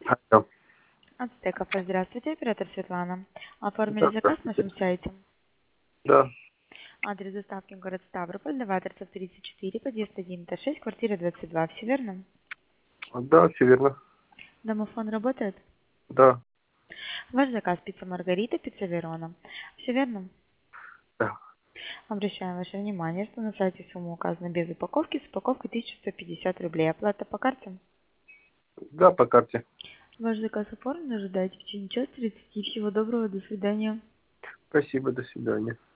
Алло. Ацтеков, здравствуйте, оператор Светлана. Оформили Да, заказ на здравствуйте. нашем сайте. Да, Адрес доставки город Ставрополь, Новаторцев 34, подъезд 1, этаж 6, квартира 22. Все верно? да, все верно. Домофон работает? Да, Ваш заказ пицца Маргарита, пицца Верона. Все верно? да. Обращаем ваше внимание, что на сайте сумма указана без упаковки, с упаковкой 1150 рублей. Оплата по карте? Да, по карте. Ваш заказ оформлен, ожидайте в течение часа 30. Всего доброго, до свидания. Спасибо, до свидания.